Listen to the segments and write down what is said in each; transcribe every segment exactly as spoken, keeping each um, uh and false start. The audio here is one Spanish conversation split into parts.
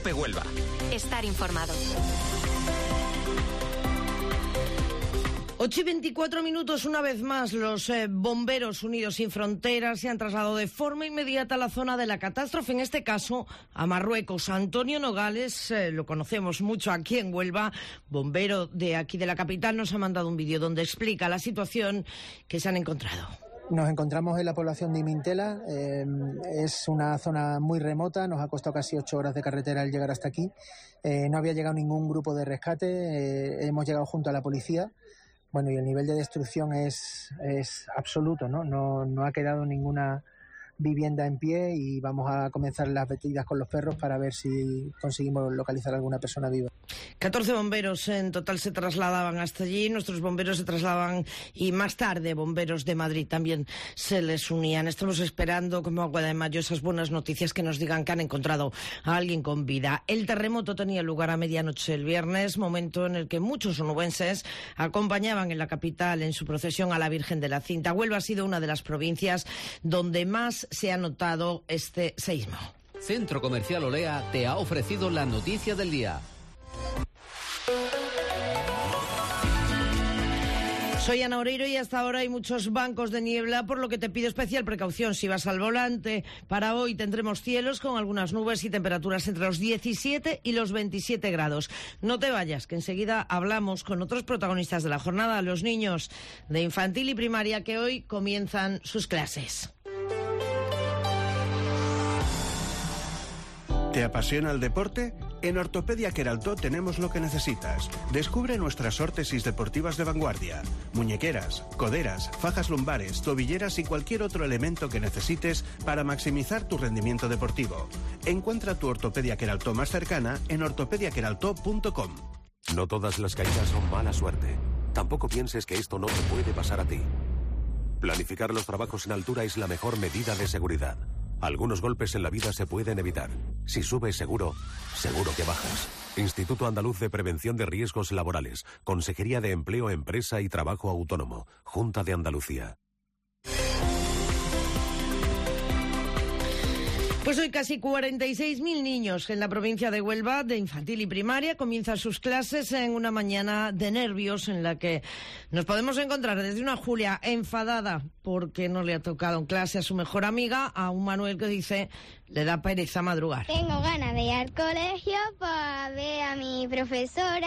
COPE Huelva. Estar informado. ocho y veinticuatro minutos, una vez más, los eh, bomberos Unidos Sin Fronteras se han trasladado de forma inmediata a la zona de la catástrofe, en este caso a Marruecos. Antonio Nogales, eh, lo conocemos mucho aquí en Huelva, bombero de aquí de la capital, nos ha mandado un vídeo donde explica la situación que se han encontrado. Nos encontramos en la población de Imintela, eh, es una zona muy remota, nos ha costado casi ocho horas de carretera el llegar hasta aquí. Eh, no había llegado ningún grupo de rescate, eh, hemos llegado junto a la policía. Bueno, y el nivel de destrucción es, es absoluto, ¿no? No, no ha quedado ninguna vivienda en pie y vamos a comenzar las batidas con los perros para ver si conseguimos localizar a alguna persona viva. catorce bomberos en total se trasladaban hasta allí, nuestros bomberos se trasladaban y más tarde bomberos de Madrid también se les unían. Estamos esperando como agua de mayo esas buenas noticias que nos digan que han encontrado a alguien con vida. El terremoto tenía lugar a medianoche el viernes, momento en el que muchos onubenses acompañaban en la capital en su procesión a la Virgen de la Cinta. Huelva ha sido una de las provincias donde más se ha notado este seísmo. Centro Comercial Olea te ha ofrecido la noticia del día. Soy Ana Oreiro y hasta ahora hay muchos bancos de niebla, por lo que te pido especial precaución si vas al volante. Para hoy tendremos cielos con algunas nubes y temperaturas entre los diecisiete y los veintisiete grados. No te vayas, que enseguida hablamos con otros protagonistas de la jornada, los niños de infantil y primaria que hoy comienzan sus clases. ¿Te apasiona el deporte? En Ortopedia Queraltó tenemos lo que necesitas. Descubre nuestras órtesis deportivas de vanguardia. Muñequeras, coderas, fajas lumbares, tobilleras y cualquier otro elemento que necesites para maximizar tu rendimiento deportivo. Encuentra tu Ortopedia Queraltó más cercana en ortopedia queraltó punto com. No todas las caídas son mala suerte. Tampoco pienses que esto no te puede pasar a ti. Planificar los trabajos en altura es la mejor medida de seguridad. Algunos golpes en la vida se pueden evitar. Si subes seguro, seguro que bajas. Instituto Andaluz de Prevención de Riesgos Laborales. Consejería de Empleo, Empresa y Trabajo Autónomo. Junta de Andalucía. Pues hoy casi cuarenta y seis mil niños en la provincia de Huelva, de infantil y primaria, comienzan sus clases en una mañana de nervios en la que nos podemos encontrar desde una Julia enfadada porque no le ha tocado en clase a su mejor amiga, a un Manuel que dice le da pereza madrugar. Tengo ganas de ir al colegio para ver a mi profesora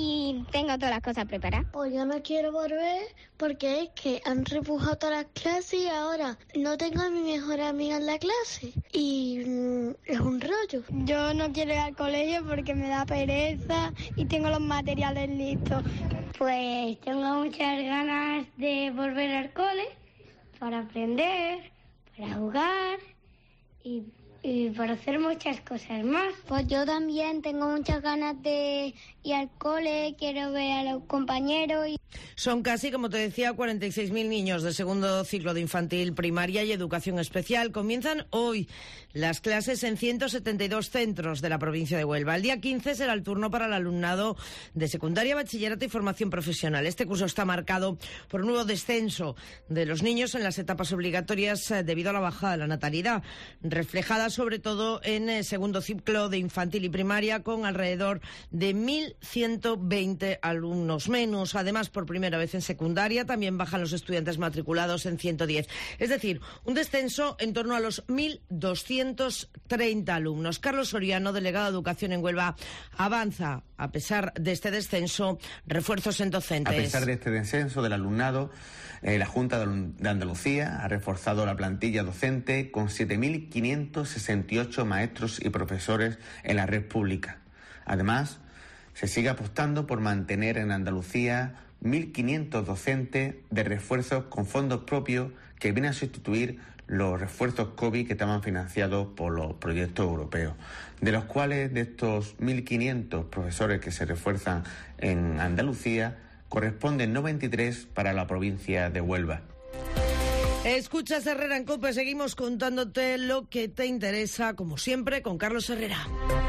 y tengo todas las cosas preparadas. Pues yo no quiero volver porque es que han repujado todas las clases y ahora no tengo a mi mejor amiga en la clase y mmm, es un rollo. Yo no quiero ir al colegio porque me da pereza y tengo los materiales listos. Pues tengo muchas ganas de volver al cole para aprender, para jugar y... y para hacer muchas cosas más. Pues yo también tengo muchas ganas de ir al cole, quiero ver a los compañeros. Y... Son casi, como te decía, cuarenta y seis mil niños de segundo ciclo de infantil, primaria y educación especial. Comienzan hoy las clases en ciento setenta y dos centros de la provincia de Huelva. El día quince será el turno para el alumnado de secundaria, bachillerato y formación profesional. Este curso está marcado por un nuevo descenso de los niños en las etapas obligatorias eh, debido a la bajada de la natalidad, reflejada sobre todo en el segundo ciclo de infantil y primaria, con alrededor de mil ciento veinte alumnos menos. Además, por primera vez en secundaria también bajan los estudiantes matriculados en ciento diez. Es decir, un descenso en torno a los mil doscientos treinta alumnos. Carlos Soriano, delegado de Educación en Huelva, avanza, a pesar de este descenso, refuerzos en docentes. A pesar de este descenso del alumnado, eh, la Junta de Andalucía ha reforzado la plantilla docente con siete mil quinientos sesenta y ocho maestros y profesores en la red pública. Además, se sigue apostando por mantener en Andalucía mil quinientos docentes de refuerzos con fondos propios que vienen a sustituir los refuerzos COVID que estaban financiados por los proyectos europeos, de los cuales de estos mil quinientos profesores que se refuerzan en Andalucía corresponden noventa y tres para la provincia de Huelva. Escuchas Herrera en COPE, seguimos contándote lo que te interesa, como siempre, con Carlos Herrera.